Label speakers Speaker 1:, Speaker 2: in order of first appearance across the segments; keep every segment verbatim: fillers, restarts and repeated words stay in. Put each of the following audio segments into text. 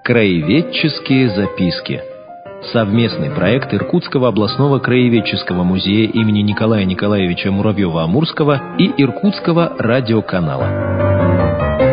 Speaker 1: Краеведческие записки. Совместный проект Иркутского областного краеведческого музея имени Николая Николаевича Муравьева-Амурского и Иркутского радиоканала.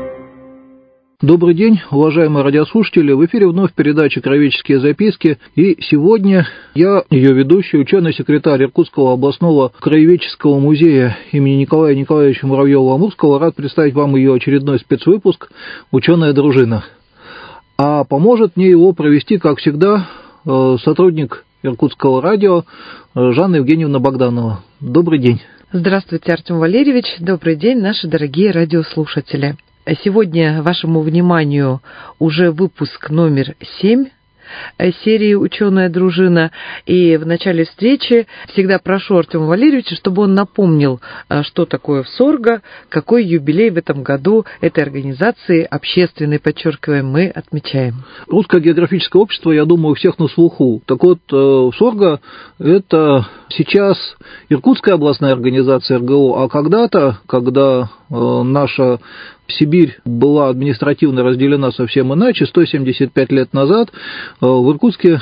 Speaker 2: Добрый день, уважаемые радиослушатели. В эфире вновь передача «Краеведческие записки». И сегодня я, ее ведущий, ученый-секретарь Иркутского областного краеведческого музея имени Николая Николаевича Муравьева-Амурского, рад представить вам ее очередной спецвыпуск «Ученая дружина». А поможет мне его провести, как всегда, сотрудник Иркутского радио Жанна Евгеньевна Богданова. Добрый день.
Speaker 3: Здравствуйте, Артем Валерьевич. Добрый день, наши дорогие радиослушатели. Сегодня вашему вниманию уже выпуск номер семь серии «Ученая дружина». И в начале встречи всегда прошу Артема Валерьевича, чтобы он напомнил, что такое ВСОРГа, какой юбилей в этом году этой организации общественной, подчеркиваем, мы отмечаем.
Speaker 2: Русское географическое общество, я думаю, у всех на слуху. Так вот, ВСОРГа – это сейчас Иркутская областная организация эр гэ о, а когда-то, когда наша Сибирь была административно разделена совсем иначе, сто семьдесят пять лет назад в Иркутске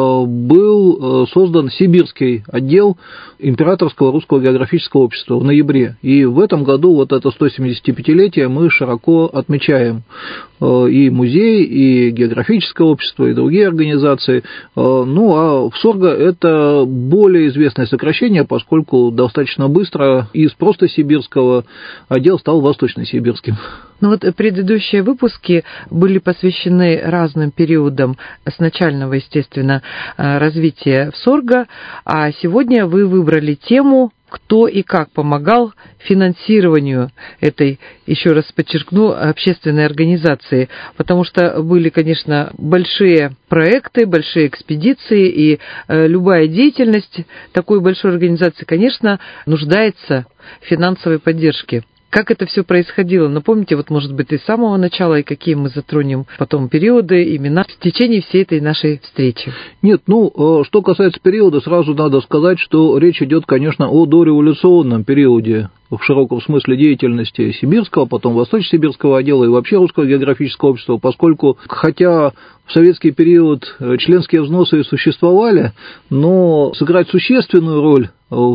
Speaker 2: был создан сибирский отдел Императорского русского географического общества в ноябре. И в этом году вот это сто семидесятипятилетие мы широко отмечаем. И музей, и географическое общество, и другие организации. Ну, а ВСОРГа – это более известное сокращение, поскольку достаточно быстро из просто сибирского отдел стал восточно-сибирским.
Speaker 3: Ну вот предыдущие выпуски были посвящены разным периодам с начального, естественно, развития ВСОРГа, а сегодня вы выбрали тему «Кто и как помогал финансированию этой, еще раз подчеркну, общественной организации», потому что были, конечно, большие проекты, большие экспедиции, и любая деятельность такой большой организации, конечно, нуждается в финансовой поддержке. Как это все происходило? Напомните, вот, может быть, и с самого начала, и какие мы затронем потом периоды, имена в течение всей этой нашей встречи.
Speaker 2: Нет, ну, что касается периода, сразу надо сказать, что речь идет, конечно, о дореволюционном периоде в широком смысле деятельности сибирского, потом восточно-сибирского отдела и вообще Русского географического общества, поскольку, хотя в советский период членские взносы существовали, но сыграть существенную роль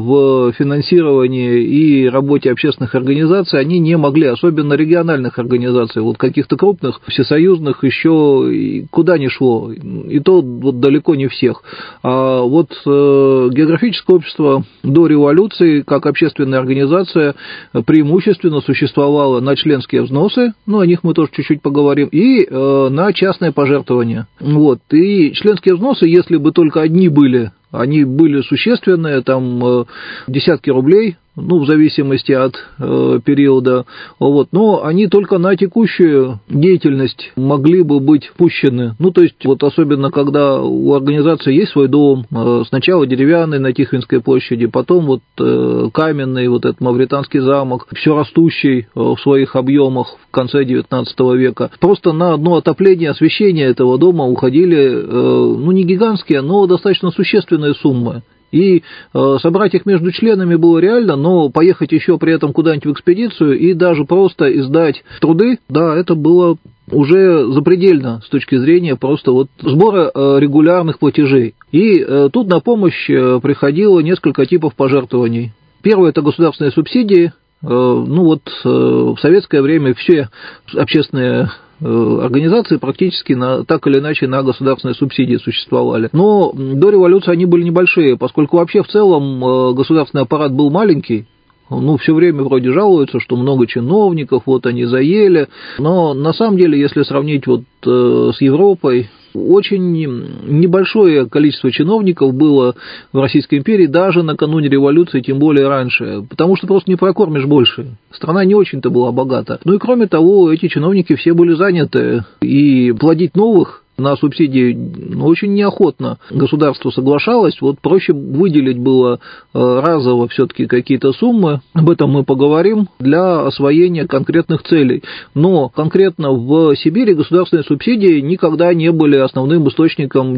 Speaker 2: в финансировании и работе общественных организаций они не могли, особенно региональных организаций, вот каких-то крупных, всесоюзных еще куда ни шло, и то вот далеко не всех. А вот географическое общество до революции, как общественная организация, преимущественно существовало на членские взносы, ну, о них мы тоже чуть-чуть поговорим, и на частные пожертвования. Вот. И членские взносы, если бы только одни были, они были существенные, там десятки рублей, ну, в зависимости от э, периода, вот, но они только на текущую деятельность могли бы быть пущены. Ну, то есть, вот особенно, когда у организации есть свой дом, э, сначала деревянный на Тихвинской площади, потом вот э, каменный, вот этот Мавританский замок, все растущий э, в своих объемах в конце девятнадцатого века. Просто на одно отопление, освещение этого дома уходили, э, ну, не гигантские, но достаточно существенные суммы. И э, собрать их между членами было реально, но поехать еще при этом куда-нибудь в экспедицию и даже просто издать труды, да, это было уже запредельно с точки зрения просто вот сбора э, регулярных платежей. И э, тут на помощь э, приходило несколько типов пожертвований. Первое – это государственные субсидии. Э, ну вот э, в советское время все общественные организации практически на, так или иначе на государственные субсидии существовали. Но до революции они были небольшие, поскольку вообще в целом государственный аппарат был маленький. Ну, все время вроде жалуются, что много чиновников, вот они заели. Но на самом деле, если сравнить вот с Европой, очень небольшое количество чиновников было в Российской империи даже накануне революции, тем более раньше, потому что просто не прокормишь больше. Страна не очень-то была богата. Ну и кроме того, эти чиновники все были заняты, и плодить новых на субсидии ну, очень неохотно государство соглашалось, вот проще выделить было разово все-таки какие-то суммы, об этом мы поговорим, для освоения конкретных целей. Но конкретно в Сибири государственные субсидии никогда не были основным источником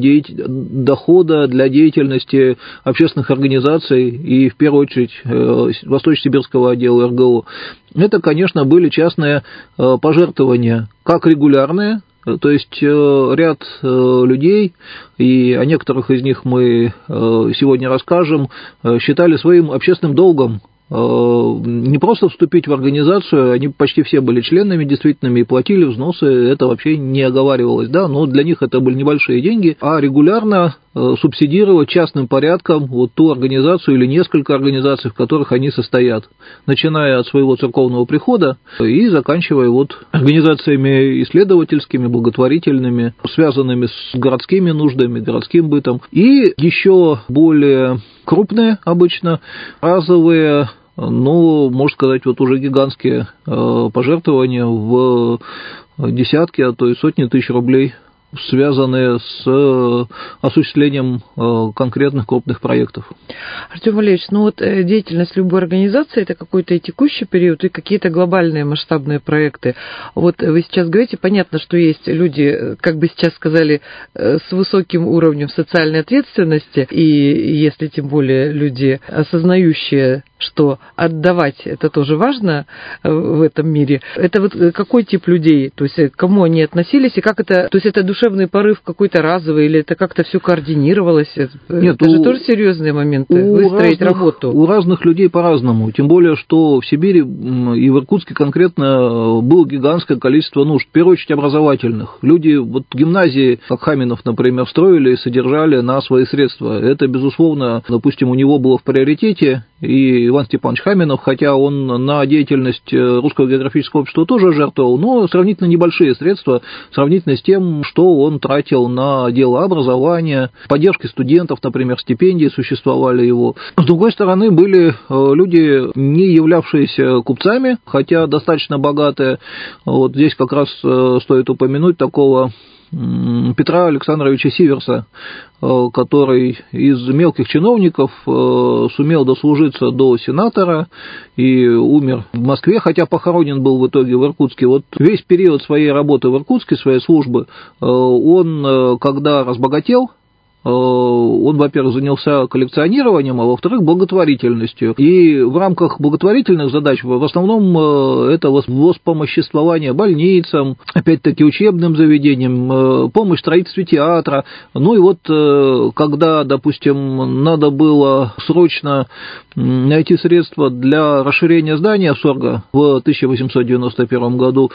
Speaker 2: дохода для деятельности общественных организаций и, в первую очередь, Восточно-Сибирского отдела эр гэ о. Это, конечно, были частные пожертвования, как регулярные, То есть ряд людей, и о некоторых из них мы сегодня расскажем, считали своим общественным долгом не просто вступить в организацию, они почти все были членами действительными и платили взносы, это вообще не оговаривалось, да, но для них это были небольшие деньги, а регулярно субсидировать частным порядком вот ту организацию или несколько организаций, в которых они состоят, начиная от своего церковного прихода и заканчивая вот организациями исследовательскими, благотворительными, связанными с городскими нуждами, городским бытом, и еще более крупные обычно, разовые, ну, можно сказать, вот уже гигантские пожертвования в десятки, а то и сотни тысяч рублей, связанные с осуществлением конкретных крупных проектов.
Speaker 3: Артем Валерьевич, ну вот деятельность любой организации – это какой-то и текущий период, и какие-то глобальные масштабные проекты. Вот вы сейчас говорите, понятно, что есть люди, как бы сейчас сказали, с высоким уровнем социальной ответственности, и если тем более люди, осознающие, что отдавать это тоже важно в этом мире. Это вот какой тип людей, то есть к кому они относились, и как это, то есть это душевный порыв какой-то разовый, или это как-то все координировалось? Нет, это у, же тоже серьезные моменты, выстроить
Speaker 2: разных,
Speaker 3: работу.
Speaker 2: У разных людей по-разному, тем более, что в Сибири и в Иркутске конкретно было гигантское количество нужд, в первую очередь образовательных. Люди, вот гимназии, как Хаминов, например, строили и содержали на свои средства. Это, безусловно, допустим, у него было в приоритете, и Иван Степанович Хаминов, хотя он на деятельность Русского географического общества тоже жертвовал, но сравнительно небольшие средства, сравнительно с тем, что он тратил на дело образования, поддержки студентов, например, стипендии существовали его. С другой стороны, были люди, не являвшиеся купцами, хотя достаточно богатые. Вот здесь как раз стоит упомянуть такого Петра Александровича Сиверса, который из мелких чиновников сумел дослужиться до сенатора и умер в Москве, хотя похоронен был в итоге в Иркутске. Вот весь период своей работы в Иркутске, своей службы, он, когда разбогател, он, во-первых, занялся коллекционированием, а во-вторых, благотворительностью. И в рамках благотворительных задач в основном это воспомоществование больницам, опять-таки учебным заведениям, помощь в строительстве театра. Ну и вот, когда, допустим, надо было срочно найти средства для расширения здания СОРГа в тысяча восемьсот девяносто первом году,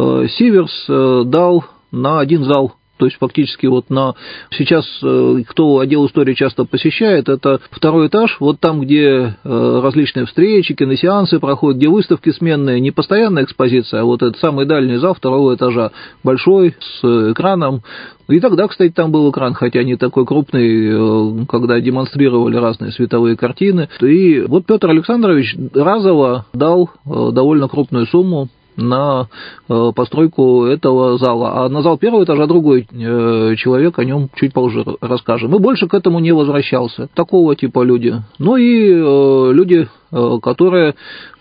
Speaker 2: Сиверс дал на один зал. То есть фактически вот на сейчас, кто отдел истории часто посещает, это второй этаж, вот там, где различные встречи, киносеансы проходят, где выставки сменные, не постоянная экспозиция, а вот этот самый дальний зал второго этажа, большой, с экраном. И тогда, кстати, там был экран, хотя не такой крупный, когда демонстрировали разные световые картины. И вот Петр Александрович разово дал довольно крупную сумму на постройку этого зала. А на зал первого этажа другой человек, о нем чуть позже расскажем. И больше к этому не возвращался. Такого типа люди. Ну и люди, которые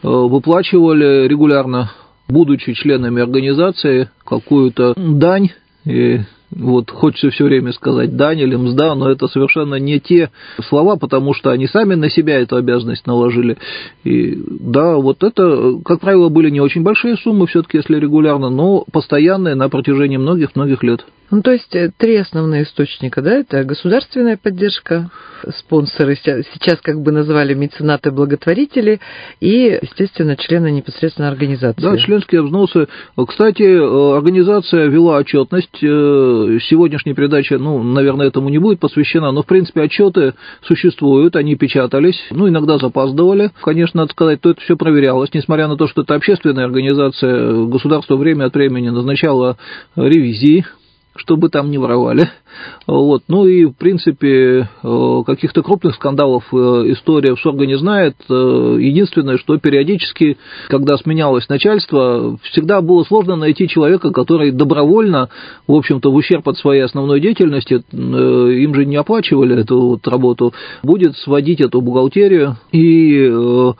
Speaker 2: выплачивали регулярно, будучи членами организации, какую-то дань. И вот хочется все время сказать дань или мзда, но это совершенно не те слова, потому что они сами на себя эту обязанность наложили. И да, вот это, как правило, были не очень большие суммы, все-таки, если регулярно, но постоянные на протяжении многих-многих лет.
Speaker 3: Ну, то есть три основные источника, да, это государственная поддержка, спонсоры, сейчас как бы назвали меценаты-благотворители, и, естественно, члены непосредственно организации.
Speaker 2: Да, членские взносы. Кстати, организация вела отчетность. Сегодняшняя передача, ну, наверное, этому не будет посвящена, но, в принципе, отчеты существуют, они печатались, ну, иногда запаздывали. Конечно, надо сказать, то это все проверялось, несмотря на то, что это общественная организация, государство время от времени назначало ревизии, чтобы там не воровали. Вот. Ну и, в принципе, каких-то крупных скандалов история в СОРГе не знает. Единственное, что периодически, когда сменялось начальство, всегда было сложно найти человека, который добровольно, в общем-то, в ущерб от своей основной деятельности, им же не оплачивали эту вот работу, будет сводить эту бухгалтерию и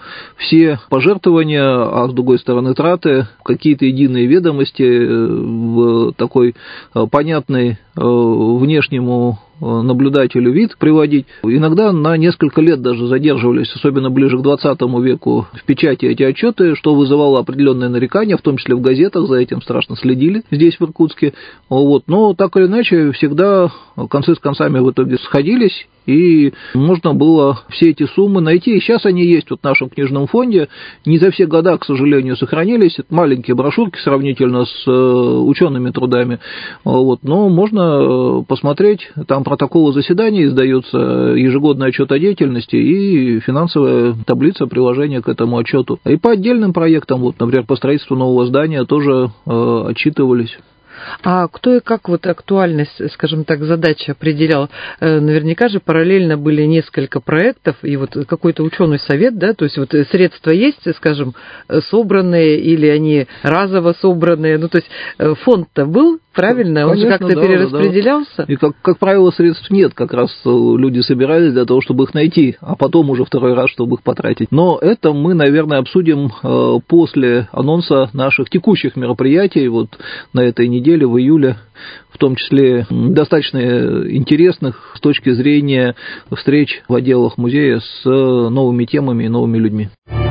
Speaker 2: все пожертвования, а с другой стороны траты, какие-то единые ведомости в такой понятной внешнему наблюдателю вид приводить. Иногда на несколько лет даже задерживались, особенно ближе к двадцатому веку, в печати эти отчеты, что вызывало определенные нарекания, в том числе в газетах, за этим страшно следили здесь, в Иркутске. Вот. Но так или иначе, всегда концы с концами в итоге сходились, и можно было все эти суммы найти. И сейчас они есть вот в нашем книжном фонде. Не за все года, к сожалению, сохранились. Это маленькие брошюрки сравнительно с учеными трудами. Вот. Но можно посмотреть, там протоколы заседаний издаются, ежегодный отчет о деятельности и финансовая таблица приложения к этому отчету. И по отдельным проектам, вот, например, по строительству нового здания тоже э, отчитывались.
Speaker 3: А кто и как вот актуальность, скажем так, задачи определял? Наверняка же параллельно были несколько проектов, и вот какой-то ученый совет, да, то есть вот средства есть, скажем, собранные, или они разово собранные, ну, то есть фонд-то был, правильно? Он Конечно, же как-то да, перераспределялся?
Speaker 2: Да. И, как, как правило, средств нет, как раз люди собирались для того, чтобы их найти, а потом уже второй раз, чтобы их потратить. Но это мы, наверное, обсудим после анонса наших текущих мероприятий, вот на этой неделе, в июле, в том числе достаточно интересных с точки зрения встреч в отделах музея с новыми темами и новыми людьми.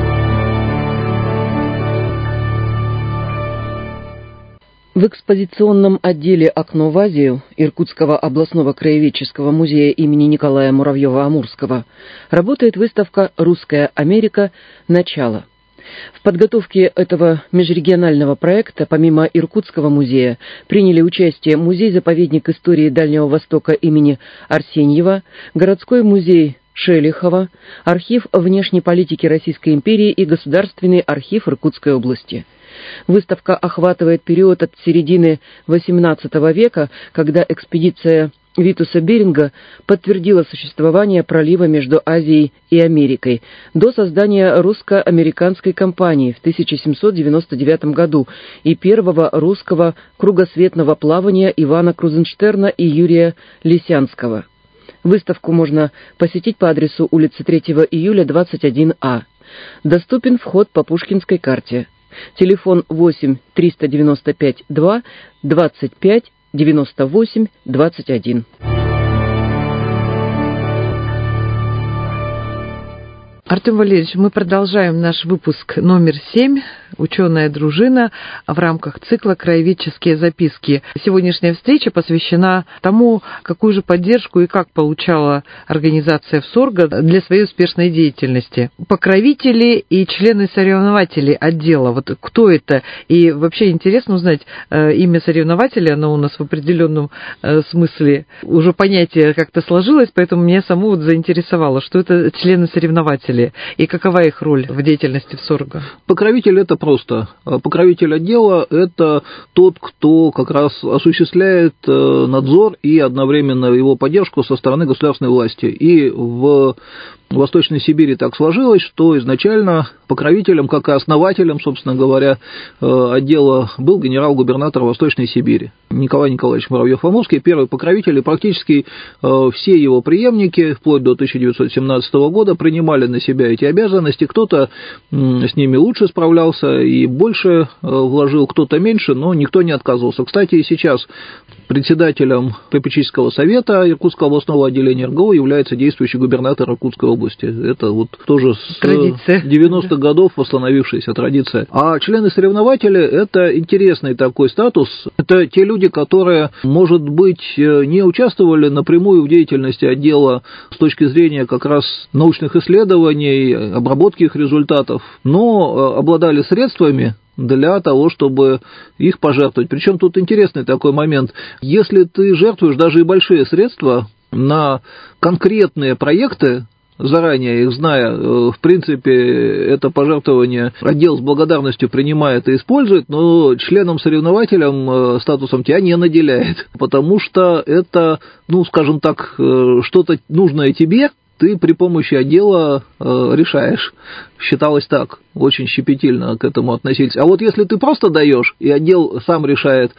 Speaker 4: В экспозиционном отделе «Окно в Азию» Иркутского областного краеведческого музея имени Николая Муравьева-Амурского работает выставка «Русская Америка. Начало». В подготовке этого межрегионального проекта, помимо Иркутского музея, приняли участие Музей-заповедник истории Дальнего Востока имени Арсеньева, городской музей Шелихова, архив внешней политики Российской империи и Государственный архив Иркутской области. Выставка охватывает период от середины восемнадцатого века, когда экспедиция Витуса Беринга подтвердила существование пролива между Азией и Америкой, до создания русско-американской компании в тысяча семьсот девяносто девятом году и первого русского кругосветного плавания Ивана Крузенштерна и Юрия Лисянского. Выставку можно посетить по адресу улица третьего июля, двадцать один А. Доступен вход по Пушкинской карте. Телефон восемь триста девяносто пять два двадцать пять девяносто восемь двадцать один.
Speaker 3: Артем Валерьевич, мы продолжаем наш выпуск номер семь «Ученая дружина» в рамках цикла «Краеведческие записки». Сегодняшняя встреча посвящена тому, какую же поддержку и как получала организация ВСОРГа для своей успешной деятельности. Покровители и члены-соревнователи отдела. Вот кто это? И вообще интересно узнать имя соревнователя, оно у нас в определенном смысле уже понятие как-то сложилось, поэтому меня саму вот заинтересовало, что это члены-соревнователи. И какова их роль в деятельности ВСОРГа?
Speaker 2: Покровитель – это просто. Покровитель отдела – это тот, кто как раз осуществляет надзор и одновременно его поддержку со стороны государственной власти. И в В Восточной Сибири так сложилось, что изначально покровителем, как и основателем, собственно говоря, отдела был генерал-губернатор Восточной Сибири Николай Николаевич Муравьев-Амурский, первый покровитель, и практически все его преемники, вплоть до тысяча девятьсот семнадцатого года, принимали на себя эти обязанности. Кто-то с ними лучше справлялся и больше вложил, кто-то меньше, но никто не отказывался. Кстати, и сейчас председателем попечительского совета Иркутского областного отделения эр гэ о является действующий губернатор Иркутской области. Это вот тоже с традиция. девяностых годов восстановившаяся традиция. А члены-соревнователи – это интересный такой статус. Это те люди, которые, может быть, не участвовали напрямую в деятельности отдела с точки зрения как раз научных исследований, обработки их результатов, но обладали средствами для того, чтобы их пожертвовать. Причем тут интересный такой момент. Если ты жертвуешь даже и большие средства на конкретные проекты, заранее их зная, в принципе, это пожертвование отдел с благодарностью принимает и использует, но членом-соревнователем статусом тебя не наделяет, потому что это, ну, скажем так, что-то нужное тебе, ты при помощи отдела решаешь. считалось так, очень щепетильно к этому относились. А вот если ты просто даешь, и отдел сам решает,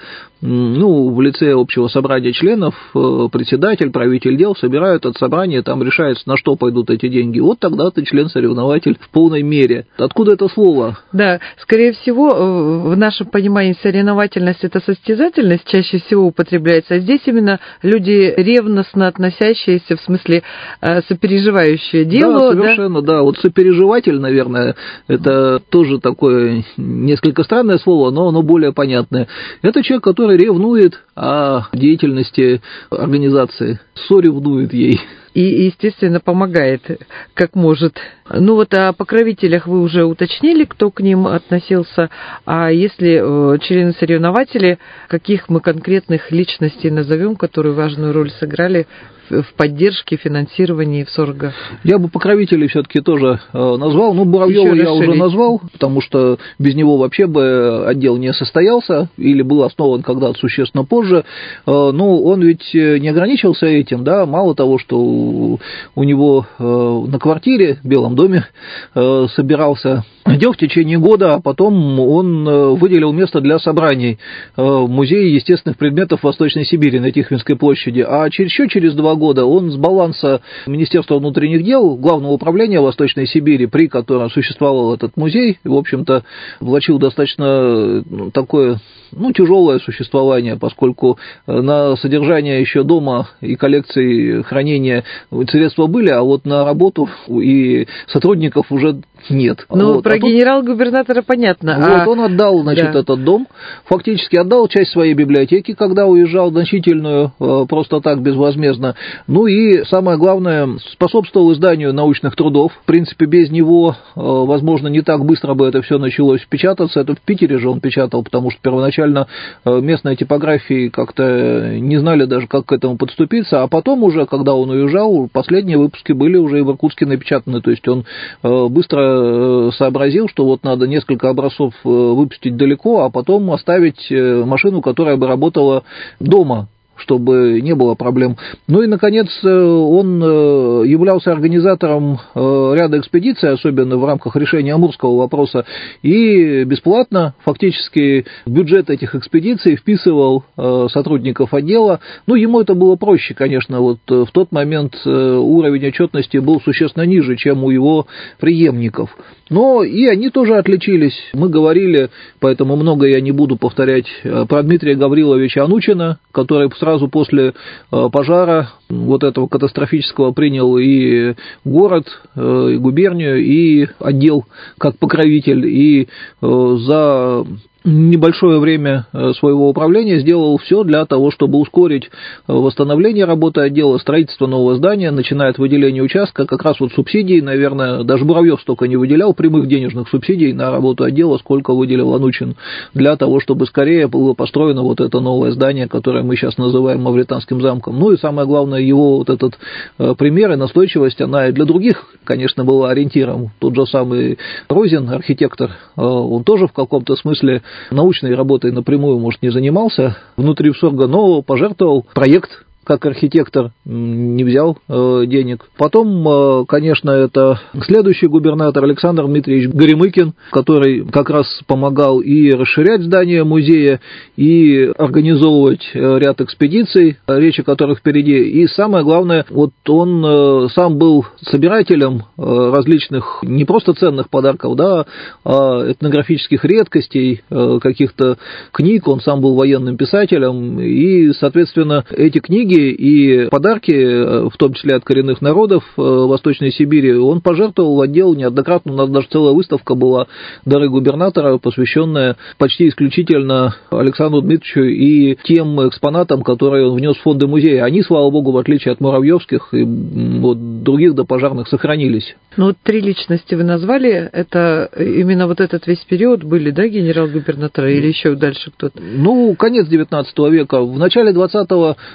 Speaker 2: ну, в лице общего собрания членов, председатель, правитель дел собирают от собрания, там решается, на что пойдут эти деньги, вот тогда ты член-соревнователь в полной мере. Откуда это слово?
Speaker 3: Да, скорее всего, в нашем понимании соревновательность – это состязательность, чаще всего употребляется, а здесь именно люди ревностно относящиеся, в смысле сопереживающие делу.
Speaker 2: Да, совершенно, да, да. Вот сопереживатель, наверное, это тоже такое несколько странное слово, но оно более понятное. Это человек, который ревнует о деятельности организации, соревнует ей.
Speaker 3: И, естественно, помогает, как может. Ну вот о покровителях вы уже уточнили, кто к ним относился. А если э, члены-соревнователи, каких мы конкретных личностей назовем, которые важную роль сыграли в поддержке, финансировании в СОРГа?
Speaker 2: Я бы покровителей все-таки тоже э, назвал. Ну, Муравьева я уже назвал, потому что без него вообще бы отдел не состоялся или был основан когда-то существенно позже. Э, ну, он ведь не ограничился этим, да, мало того, что у, у него э, на квартире в Белом доме э, собирался отдел в течение года, а потом он выделил место для собраний в Музее естественных предметов Восточной Сибири на Тихвинской площади. А еще через два года он с баланса Министерства внутренних дел, Главного управления Восточной Сибири, при котором существовал этот музей, в общем-то, влачил достаточно такое, ну, тяжелое существование, поскольку на содержание еще дома и коллекции хранения средства были, а вот на работу и сотрудников уже нет.
Speaker 3: Ну,
Speaker 2: вот.
Speaker 3: про
Speaker 2: а
Speaker 3: генерал-губернатора понятно.
Speaker 2: Вот, а... он отдал, значит, да. этот дом, фактически отдал часть своей библиотеки, когда уезжал, значительную, просто так, безвозмездно. Ну и, самое главное, способствовал изданию научных трудов. В принципе, без него, возможно, не так быстро бы это все началось печататься. Это в Питере же он печатал, потому что первоначально местные типографии как-то не знали даже, как к этому подступиться. А потом уже, когда он уезжал, последние выпуски были уже и в Иркутске напечатаны. То есть он быстро сообразил, что вот надо несколько образцов выпустить далеко, а потом оставить машину, которая бы работала дома, чтобы не было проблем. Ну и, наконец, он являлся организатором ряда экспедиций, особенно в рамках решения амурского вопроса, и бесплатно фактически в бюджет этих экспедиций вписывал сотрудников отдела. Ну, ему это было проще, конечно, вот в тот момент уровень отчетности был существенно ниже, чем у его преемников. Но и они тоже отличились. Мы говорили, поэтому много я не буду повторять, про Дмитрия Гавриловича Анучина, который сразу после пожара вот этого катастрофического принял и город, и губернию, и отдел как покровитель, и за небольшое время своего управления сделал все для того, чтобы ускорить восстановление работы отдела, строительство нового здания, начиная от выделения участка, как раз вот субсидий, наверное, даже Муравьев столько не выделял прямых денежных субсидий на работу отдела, сколько выделил Анучин, для того, чтобы скорее было построено вот это новое здание, которое мы сейчас называем Мавританским замком. Ну и самое главное, его вот этот пример и настойчивость, она и для других, конечно, была ориентиром. Тот же самый Розин, архитектор, он тоже в каком-то смысле научной работой напрямую, может, не занимался внутри СОРГа, но пожертвовал проект как архитектор, не взял э, денег. Потом, э, конечно, это следующий губернатор Александр Дмитриевич Горемыкин, который как раз помогал и расширять здание музея, и организовывать ряд экспедиций, речь о которых впереди. И самое главное, вот он э, сам был собирателем э, различных, не просто ценных подарков, да, а этнографических редкостей, э, каких-то книг. Он сам был военным писателем, и, соответственно, эти книги и подарки, в том числе от коренных народов Восточной Сибири, он пожертвовал в отдел неоднократно. У нас даже целая выставка была «Дары губернатора», посвященная почти исключительно Александру Дмитриевичу и тем экспонатам, которые он внес в фонды музея. Они, слава богу, в отличие от муравьевских и вот других допожарных, сохранились.
Speaker 3: Ну, вот три личности вы назвали, это именно вот этот весь период были, да, генерал-губернаторы, или еще дальше кто-то?
Speaker 2: Ну, конец девятнадцатого века. В начале двадцатого тоже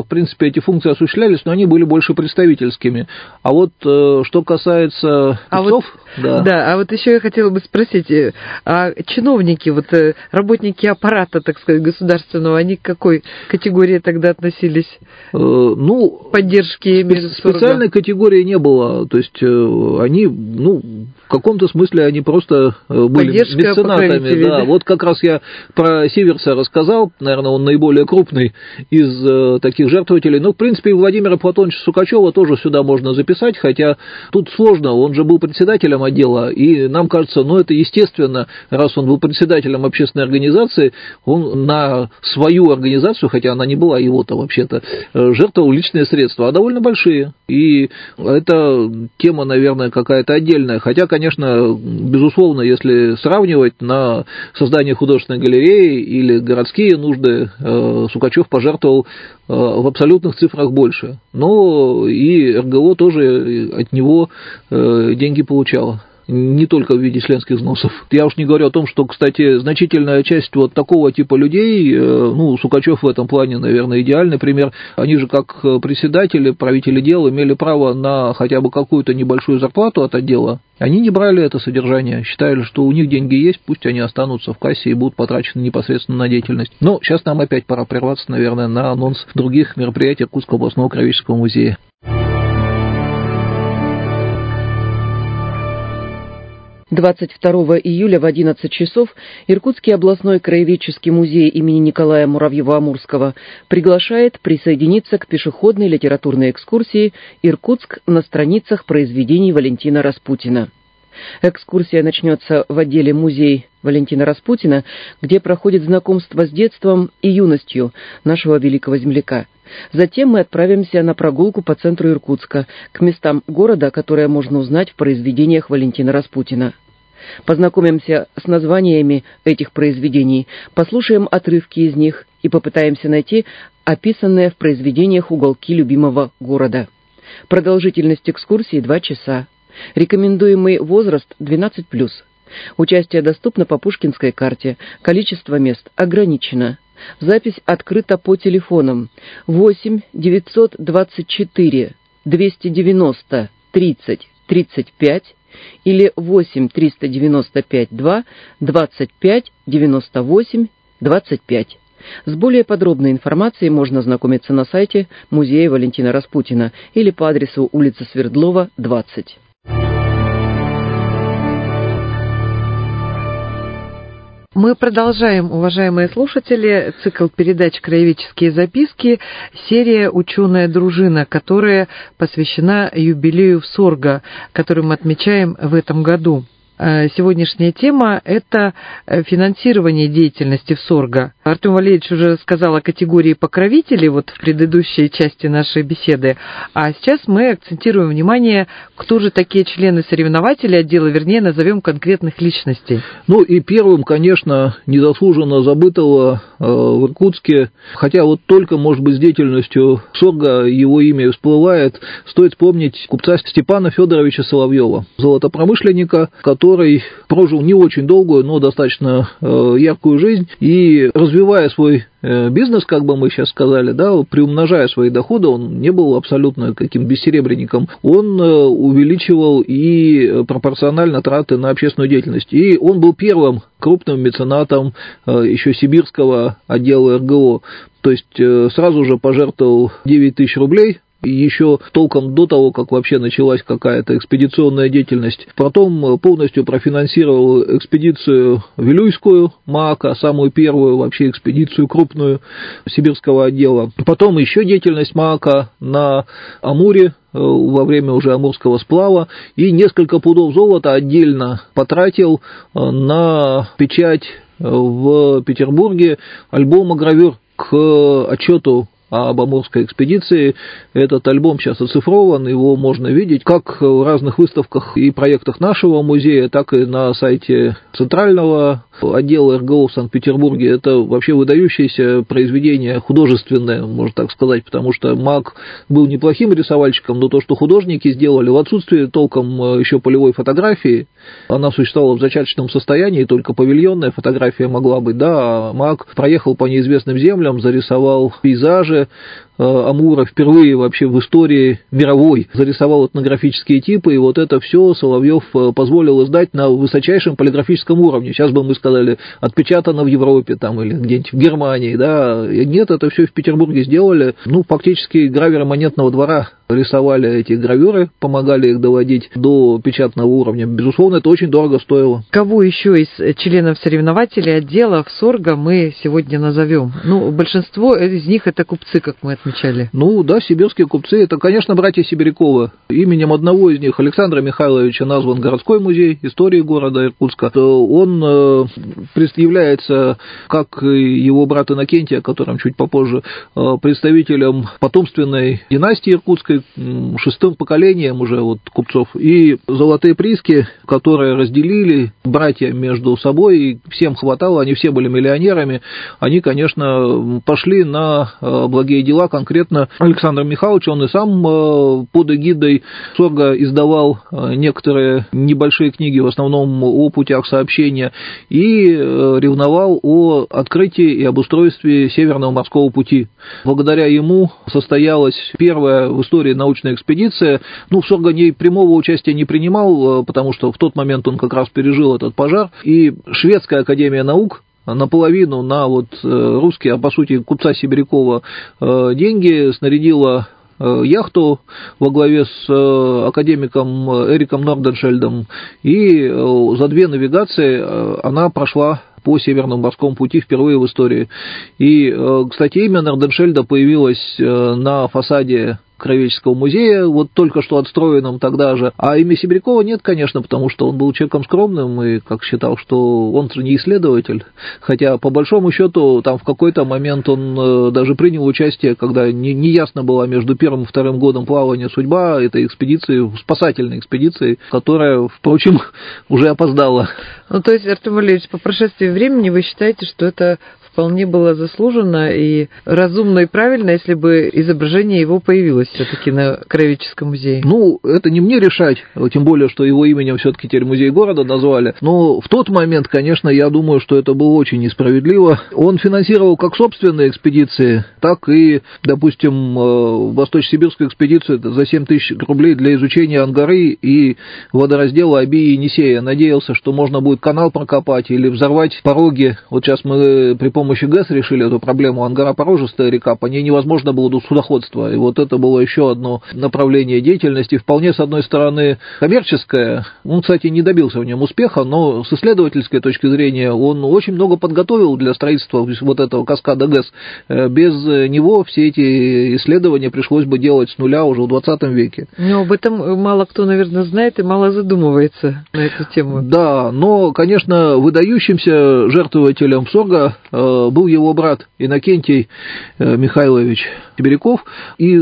Speaker 2: в принципе, эти функции осуществлялись, но они были больше представительскими. А вот что касается
Speaker 3: а
Speaker 2: купцов...
Speaker 3: Вот, да. да, а вот еще я хотела бы спросить, а чиновники, вот работники аппарата, так сказать, государственного, они к какой категории тогда относились?
Speaker 2: Э, ну,
Speaker 3: поддержки
Speaker 2: спе- специальной категории не было, то есть они, ну, в каком-то смысле они просто были
Speaker 3: поддержка,
Speaker 2: меценатами. Да. Вот как раз я про Сиверса рассказал, наверное, он наиболее крупный из э, таких жертвователей. Ну, в принципе, и Владимира Платоновича Сукачева тоже сюда можно записать, хотя тут сложно, он же был председателем отдела, и нам кажется, ну, это естественно, раз он был председателем общественной организации, он на свою организацию, хотя она не была его-то вообще-то, жертвовал личные средства, а довольно большие. И это тема, наверное, какая-то отдельная. Хотя, конечно, безусловно, если сравнивать на создание художественной галереи или городские нужды, Сукачев пожертвовал в абсолютных цифрах больше. Но и эр гэ о тоже от него деньги получало. Не только в виде членских взносов. Я уж не говорю о том, что, кстати, значительная часть вот такого типа людей, ну, Сукачев в этом плане, наверное, идеальный пример, они же как председатели, правители дел имели право на хотя бы какую-то небольшую зарплату от отдела. Они не брали это содержание, считали, что у них деньги есть, пусть они останутся в кассе и будут потрачены непосредственно на деятельность. Но сейчас нам опять пора прерваться, наверное, на анонс других мероприятий Иркутского областного краеведческого музея.
Speaker 4: двадцать второго июля в одиннадцать часов Иркутский областной краеведческий музей имени Николая Муравьева-Амурского приглашает присоединиться к пешеходной литературной экскурсии «Иркутск на страницах произведений Валентина Распутина». Экскурсия начнется в отделе «Музей Валентина Распутина», где проходит знакомство с детством и юностью нашего великого земляка. Затем мы отправимся на прогулку по центру Иркутска, к местам города, которые можно узнать в произведениях Валентина Распутина. Познакомимся с названиями этих произведений, послушаем отрывки из них и попытаемся найти описанные в произведениях уголки любимого города. Продолжительность экскурсии два часа. Рекомендуемый возраст двенадцать плюс. Участие доступно по Пушкинской карте. Количество мест ограничено. Запись открыта по телефонам восемь девятьсот двадцать четыре двести девяносто тридцать тридцать пять или восемь триста девяносто пять два двадцать пять девяносто восемь двадцать пять. С более подробной информацией можно ознакомиться на сайте Музея Валентина Распутина или по адресу улица Свердлова, двадцать.
Speaker 3: Мы продолжаем, уважаемые слушатели, цикл передач «Краеведческие записки», серия «Ученая дружина», которая посвящена юбилею ВСОРГа, который мы отмечаем в этом году. Сегодняшняя тема – это финансирование деятельности ВСОРГа. Артем Валерьевич уже сказал о категории покровителей вот в предыдущей части нашей беседы, а сейчас мы акцентируем внимание, кто же такие члены-соревнователи отдела, вернее, назовем конкретных личностей.
Speaker 2: Ну и первым, конечно, незаслуженно забытого э, в Иркутске, хотя вот только, может быть, с деятельностью ВСОРГа его имя всплывает, стоит вспомнить купца Степана Федоровича Соловьева, золотопромышленника, который который прожил не очень долгую, но достаточно э, яркую жизнь, и развивая свой э, бизнес, как бы мы сейчас сказали, да, приумножая свои доходы, он не был абсолютно каким бессеребренником, он э, увеличивал и пропорционально траты на общественную деятельность. И он был первым крупным меценатом э, еще сибирского отдела эр гэ о, то есть э, сразу же пожертвовал девять тысяч рублей, еще толком до того, как вообще началась какая-то экспедиционная деятельность. Потом полностью профинансировал экспедицию Вилюйскую МААКа, самую первую вообще экспедицию крупную сибирского отдела. Потом еще деятельность МААКа на Амуре во время уже Амурского сплава, и несколько пудов золота отдельно потратил на печать в Петербурге альбома гравюр к отчету об Амурской экспедиции. Этот альбом сейчас оцифрован, его можно видеть как в разных выставках и проектах нашего музея, так и на сайте центрального отдела эр гэ о в Санкт-Петербурге. Это вообще выдающееся произведение художественное, можно так сказать, потому что МААК был неплохим рисовальщиком, но то, что художники сделали в отсутствии толком еще полевой фотографии, она существовала в зачаточном состоянии, только павильонная фотография могла быть, да, а МААК проехал по неизвестным землям, зарисовал пейзажи, Амура впервые вообще в истории мировой зарисовал этнографические типы, и вот это все Соловьев позволил издать на высочайшем полиграфическом уровне. Сейчас бы мы сказали, отпечатано в Европе там, или где-нибудь в Германии, да. Нет, это все в Петербурге сделали. Ну, фактически граверы монетного двора рисовали эти гравюры, помогали их доводить до печатного уровня. Безусловно, это очень дорого стоило.
Speaker 3: Кого еще из членов соревнователей отделов СОРГа мы сегодня назовем? Ну, большинство из них это купцы, как мы отмечали.
Speaker 2: Ну, да, сибирские купцы. Это, конечно, братья Сибиряковы. Именем одного из них, Александра Михайловича, назван городской музей истории города Иркутска. Он является, как и его брат Иннокентий, о котором чуть попозже, представителем потомственной династии иркутской, шестым поколением уже вот купцов. И золотые прииски, которые разделили братья между собой, и всем хватало, они все были миллионерами, они, конечно, пошли на благие дела. Конкретно Александр Михайлович, он и сам под эгидой СОРГа издавал некоторые небольшие книги, в основном о путях сообщения, и ревновал о открытии и обустройстве Северного морского пути. Благодаря ему состоялась первая в истории научная экспедиция. Ну, СОРГ в ней прямого участия не принимал, потому что в тот момент он как раз пережил этот пожар, и Шведская академия наук наполовину на вот русские, а по сути купца Сибирякова деньги снарядила яхту во главе с академиком Эриком Норденшельдом, и за две навигации она прошла по Северному морскому пути впервые в истории. И, кстати, имя Норденшельда появилось на фасаде Краеведческого музея, вот только что отстроенном тогда же. А имя Сибирякова нет, конечно, потому что он был человеком скромным и как считал, что он не исследователь. Хотя, по большому счету, там в какой-то момент он даже принял участие, когда неясно была между первым и вторым годом плавания судьба этой экспедиции, спасательной экспедиции, которая, впрочем, уже опоздала.
Speaker 3: Ну, то есть, Артем Валерьевич, по прошествии времени вы считаете, что это вполне было заслуженно и разумно и правильно, если бы изображение его появилось все-таки на Краеведческом музее?
Speaker 2: Ну, это не мне решать, тем более, что его именем все-таки теперь музей города назвали. Но в тот момент, конечно, я думаю, что это было очень несправедливо. Он финансировал как собственные экспедиции, так и, допустим, Восточно-Сибирскую экспедицию за семь тысяч рублей для изучения Ангары и водораздела Оби и Енисея. Надеялся, что можно будет канал прокопать или взорвать пороги. Вот сейчас мы при помощи ГЭС решили эту проблему. Ангара порожистая река, по ней невозможно было до судоходства. И вот это было еще одно направление деятельности. Вполне, с одной стороны, коммерческое. Он, кстати, не добился в нем успеха, но с исследовательской точки зрения он очень много подготовил для строительства вот этого каскада ГЭС. Без него все эти исследования пришлось бы делать с нуля уже в двадцатом веке.
Speaker 3: Но об этом мало кто, наверное, знает и мало задумывается на эту тему.
Speaker 2: Да, но, конечно, выдающимся жертвователем СОРГа был его брат Иннокентий Михайлович Сибиряков, и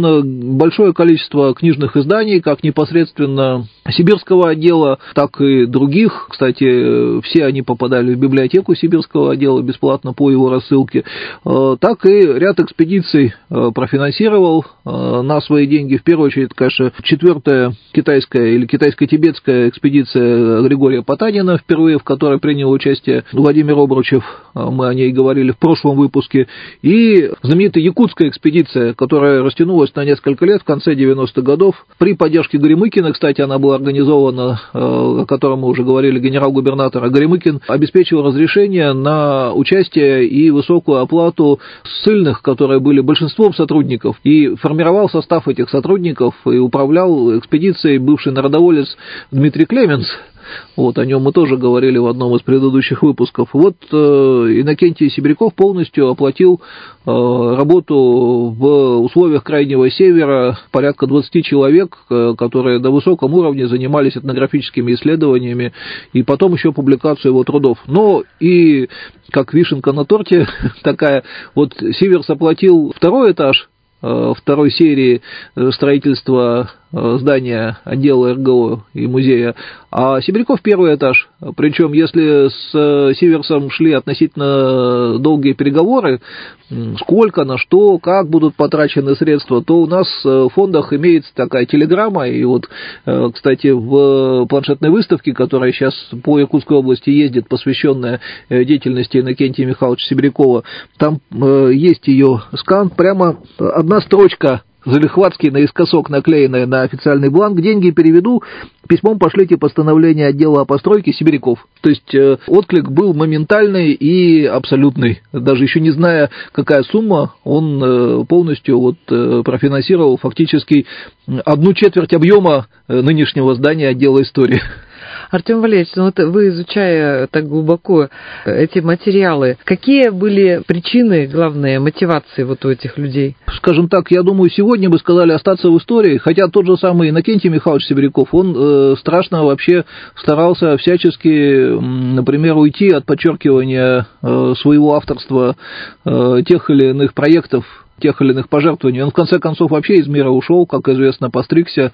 Speaker 2: он большое количество книжных изданий, как непосредственно сибирского отдела, так и других, кстати, все они попадали в библиотеку сибирского отдела бесплатно по его рассылке, так и ряд экспедиций профинансировал на свои деньги. В первую очередь, конечно, четвертая китайская или китайско-тибетская экспедиция Григория Потанина, впервые в которой принял участие Владимир Обручев, мы о ней говорили в прошлом выпуске, и знаменитая якутская экспедиция, которая растянулась на несколько лет в конце девяностых годов. При поддержке Горемыкина, кстати, она была организована, о котором мы уже говорили, генерал-губернатор, а Горемыкин обеспечил разрешение на участие и высокую оплату ссыльных, которые были большинством сотрудников, и формировал состав этих сотрудников и управлял экспедицией бывший народоволец Дмитрий Клеменс. Вот, о нем мы тоже говорили в одном из предыдущих выпусков. Вот э, Иннокентий Сибиряков полностью оплатил э, работу в условиях Крайнего Севера, порядка двадцати человек, э, которые на высоком уровне занимались этнографическими исследованиями, и потом еще публикацию его трудов. Но и, как вишенка на торте, такая, вот Сиверс оплатил второй этаж второй серии строительства здания отдела эр гэ о и музея, а Сибиряков первый этаж. Причем, если с Сиверсом шли относительно долгие переговоры, сколько, на что, как будут потрачены средства, то у нас в фондах имеется такая телеграмма, и вот, кстати, в планшетной выставке, которая сейчас по Иркутской области ездит, посвященная деятельности Иннокентия Михайловича Сибирякова, там есть ее скан, прямо одна строчка залихватски наискосок наклеенная на официальный бланк: деньги переведу, письмом пошлите постановление отдела о постройке Сибиряков. То есть э, отклик был моментальный и абсолютный. Даже еще не зная, какая сумма, он э, полностью вот, э, профинансировал фактически одну четверть объема э, нынешнего здания отдела истории.
Speaker 3: Артем Валерьевич, ну вот вы, изучая так глубоко эти материалы, какие были причины, главные мотивации вот у этих людей?
Speaker 2: Скажем так, я думаю, сегодня бы сказали остаться в истории, хотя тот же самый Иннокентий Михайлович Сибиряков, он э, страшно вообще старался всячески, например, уйти от подчеркивания э, своего авторства э, тех или иных проектов, тех или иных пожертвований. Он, в конце концов, вообще из мира ушел, как известно, постригся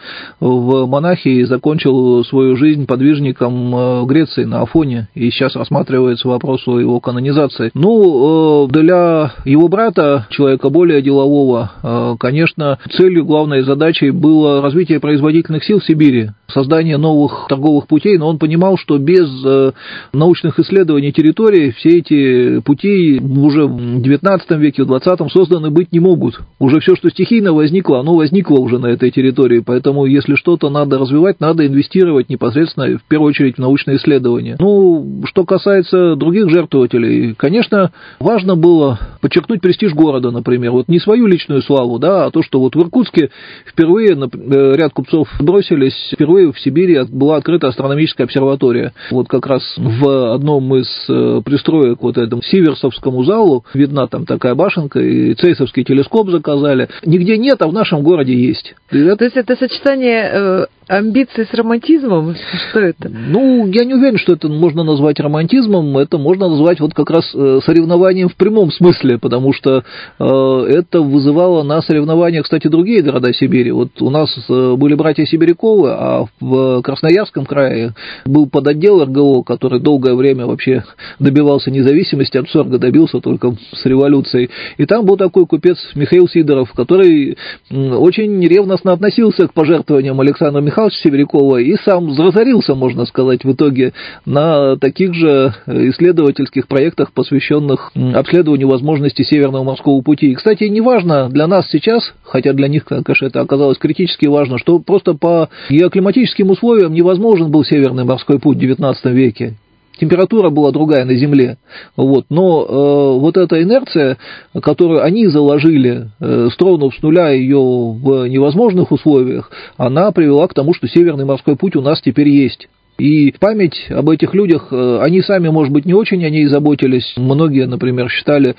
Speaker 2: в монахи и закончил свою жизнь подвижником Греции на Афоне, и сейчас рассматривается вопрос о его канонизации. Ну, для его брата, человека более делового, конечно, целью, главной задачей было развитие производительных сил в Сибири, создание новых торговых путей, но он понимал, что без научных исследований территории все эти пути уже в девятнадцатом веке, в двадцатом созданы быть не могут. Уже все, что стихийно возникло, оно возникло уже на этой территории, поэтому если что-то надо развивать, надо инвестировать непосредственно, в первую очередь, в научные исследования. Ну, что касается других жертвователей, конечно, важно было подчеркнуть престиж города, например, вот не свою личную славу, да, а то, что вот в Иркутске впервые ряд купцов бросились, впервые в Сибири была открыта астрономическая обсерватория. Вот как раз в одном из пристроек вот этому Сиверсовскому залу видна там такая башенка, и Цейсовский телескоп заказали. Нигде нет, а в нашем городе есть.
Speaker 3: Это... То есть это сочетание э, амбиций с романтизмом? Что это?
Speaker 2: Ну, я не уверен, что это можно назвать романтизмом. Это можно назвать вот как раз соревнованием в прямом смысле, потому что э, это вызывало на соревнования, кстати, другие города Сибири. Вот у нас были братья Сибиряковы, а в Красноярском крае был подотдел эр гэ о, который долгое время вообще добивался независимости от СОРГа, добился только с революцией. И там был такой купец Михаил Сидоров, который очень ревностно относился к пожертвованиям Александра Михайловича Сибирякова и сам разорился, можно сказать, в итоге на таких же исследовательских проектах, посвященных обследованию возможностей Северного морского пути. И, кстати, не важно для нас сейчас, хотя для них, конечно, это оказалось критически важно, что просто по геоклиматическим условиям невозможен был Северный морской путь в девятнадцатом веке. Температура была другая на Земле, вот. Но э, вот эта инерция, которую они заложили, э, стронув с нуля ее в невозможных условиях, она привела к тому, что Северный морской путь у нас теперь есть. И память об этих людях, они сами, может быть, не очень о ней заботились. Многие, например, считали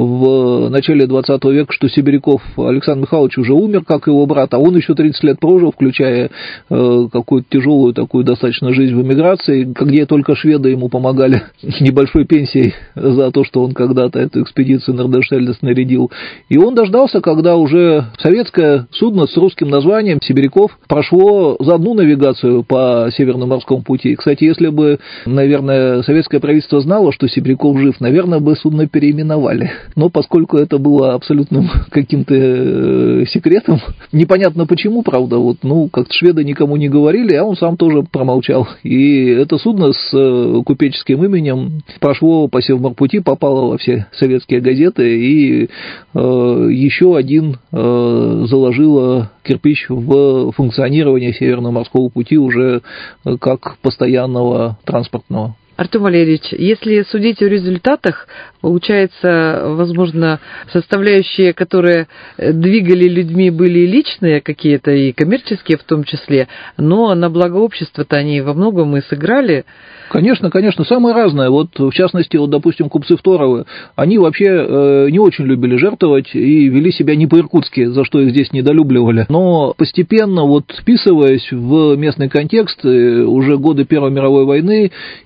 Speaker 2: в начале двадцатого века, что Сибиряков Александр Михайлович уже умер, как его брат, а он еще тридцать лет прожил, включая какую-то тяжелую такую достаточно жизнь в эмиграции, где только шведы ему помогали небольшой пенсией за то, что он когда-то эту экспедицию Нордершельда снарядил. И он дождался, когда уже советское судно с русским названием Сибиряков прошло за одну навигацию по Северному морскому пути. Кстати, если бы, наверное, советское правительство знало, что Сибиряков жив, наверное, бы судно переименовали. Но поскольку это было абсолютным каким-то секретом, непонятно почему, правда, вот, ну, как-то шведы никому не говорили, а он сам тоже промолчал. И это судно с купеческим именем прошло по Севморпути, попало во все советские газеты, и э, еще один э, заложило кирпич в функционирование Северного морского пути уже как постоянного транспортного.
Speaker 3: Артем Валерьевич, если судить о результатах, получается, возможно, составляющие, которые двигали людьми, были личные какие-то и коммерческие в том числе, но на благо общества-то они во многом и сыграли.
Speaker 2: Конечно, конечно, самое разное. Вот, в частности, вот, допустим, купцы Второвы, они вообще э, не очень любили жертвовать и вели себя не по-иркутски, за что их здесь недолюбливали. Но постепенно, вот, вписываясь в местный контекст, уже годы Первой мировой войны и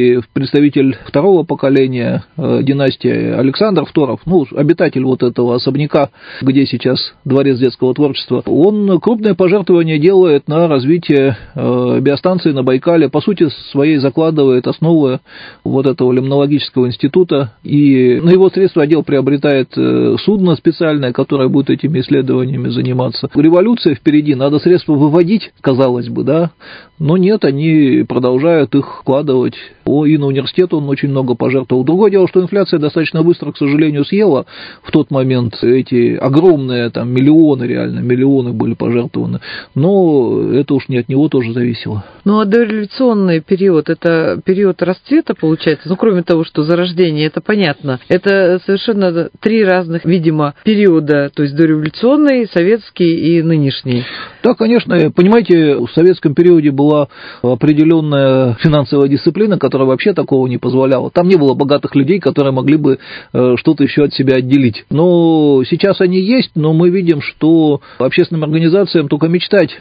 Speaker 2: и представитель второго поколения династии Александр Фторов, ну, обитатель вот этого особняка, где сейчас Дворец детского творчества, он крупное пожертвование делает на развитие биостанции на Байкале, по сути своей закладывает основы вот этого лимнологического института, и на его средства отдел приобретает судно специальное, которое будет этими исследованиями заниматься. Революция впереди, надо средства выводить, казалось бы, да, но нет, они продолжают их вкладывать. О, и на университет он очень много пожертвовал. Другое дело, что инфляция достаточно быстро, к сожалению, съела в тот момент эти огромные, там, миллионы, реально, миллионы были пожертвованы, но это уж не от него тоже зависело.
Speaker 3: Ну, а дореволюционный период, это период расцвета, получается, ну, кроме того, что зарождение, это понятно, это совершенно три разных, видимо, периода, то есть дореволюционный, советский и нынешний.
Speaker 2: Да, конечно, понимаете, в советском периоде была определенная финансовая дисциплина, которая вообще такого не позволяла. Там не было богатых людей, которые могли бы что-то еще от себя отделить. Но сейчас они есть, но мы видим, что общественным организациям только мечтать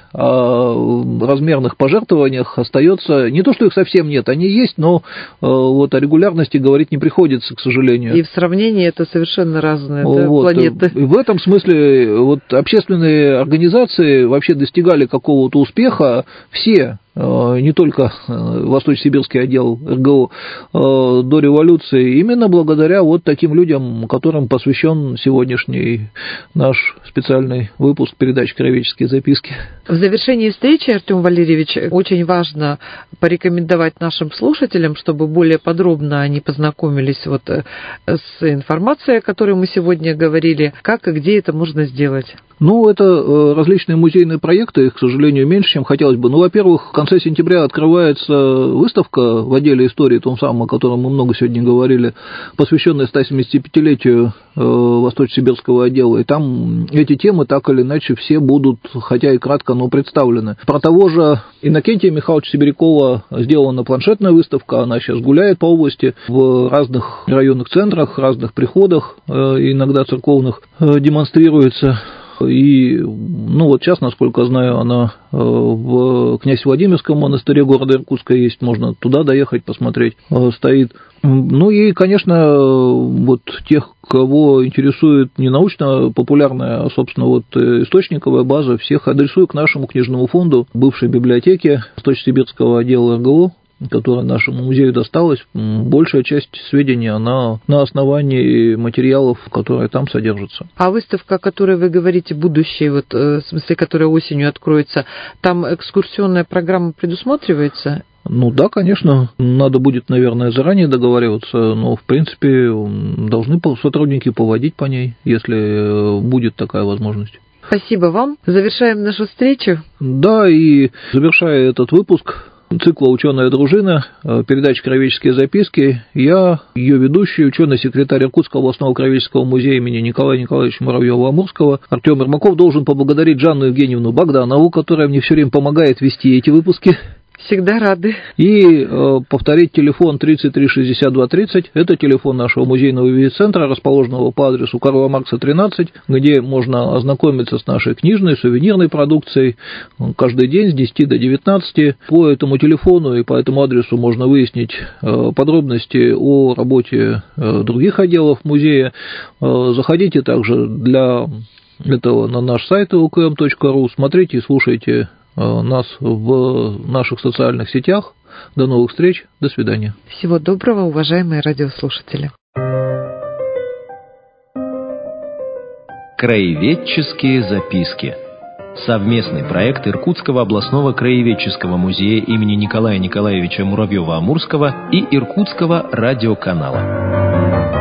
Speaker 2: о размерных пожертвованиях остается. Не то, что их совсем нет, они есть, но вот о регулярности говорить не приходится, к сожалению.
Speaker 3: И в сравнении это совершенно разные, да,
Speaker 2: вот.
Speaker 3: планеты.
Speaker 2: В этом смысле вот общественные организации вообще достигали какого-то успеха, все, не только Восточно-Сибирский отдел эр гэ о до революции, именно благодаря вот таким людям, которым посвящен сегодняшний наш специальный выпуск передачи «Краеведческие записки».
Speaker 3: В завершении встречи, Артем Валерьевич, очень важно порекомендовать нашим слушателям, чтобы более подробно они познакомились вот с информацией, о которой мы сегодня говорили, как и где это можно сделать.
Speaker 2: Ну, это различные музейные проекты, их, к сожалению, меньше, чем хотелось бы. Ну, во-первых, в конце сентября открывается выставка в отделе истории, том самом, о котором мы много сегодня говорили, посвященная ста семидесятипятилетию Восточно-Сибирского отдела. И там эти темы так или иначе все будут, хотя и кратко, но представлены. Про того же Иннокентия Михайловича Сибирякова сделана планшетная выставка, она сейчас гуляет по области, в разных районных центрах, разных приходах, иногда церковных, демонстрируется. И, ну, вот сейчас, насколько знаю, она в Князь Владимирском монастыре города Иркутска есть, можно туда доехать, посмотреть, стоит. Ну и, конечно, вот тех, кого интересует не научно-популярная, а, собственно, вот источниковая база, всех адресую к нашему книжному фонду, бывшей библиотеке Восточно-Сибирского отдела эр гэ о, которая нашему музею досталась. Большая часть сведений, она на основании материалов, которые там содержатся.
Speaker 3: А выставка, о которой вы говорите, будущее, вот, в смысле, которая осенью откроется, там экскурсионная программа предусматривается?
Speaker 2: Ну да, конечно, надо будет, наверное, заранее договариваться, но, в принципе, должны сотрудники поводить по ней, если будет такая возможность.
Speaker 3: Спасибо вам. Завершаем нашу встречу.
Speaker 2: Да, и завершая этот выпуск цикла «Ученая дружина», передача «Краеведческие записки», я, ее ведущий, ученый-секретарь Иркутского областного краеведческого музея имени Николая Николаевича Муравьева-Амурского Артем Ермаков должен поблагодарить Жанну Евгеньевну Богданову, которая мне все время помогает вести эти выпуски.
Speaker 3: Всегда рады.
Speaker 2: И э, повторить телефон тридцать три шестьдесят два тридцать. Это телефон нашего музейного визит-центра, расположенного по адресу Карла Маркса, тринадцать, где можно ознакомиться с нашей книжной, сувенирной продукцией каждый день с десяти до девятнадцати. По этому телефону и по этому адресу можно выяснить э, подробности о работе э, других отделов музея. Э, заходите также для этого на наш сайт эл ка эм точка ру, смотрите и слушайте нас в наших социальных сетях. До новых встреч. До свидания.
Speaker 3: Всего доброго, уважаемые радиослушатели.
Speaker 1: Краеведческие записки. Совместный проект Иркутского областного краеведческого музея имени Николая Николаевича Муравьева-Амурского и Иркутского радиоканала.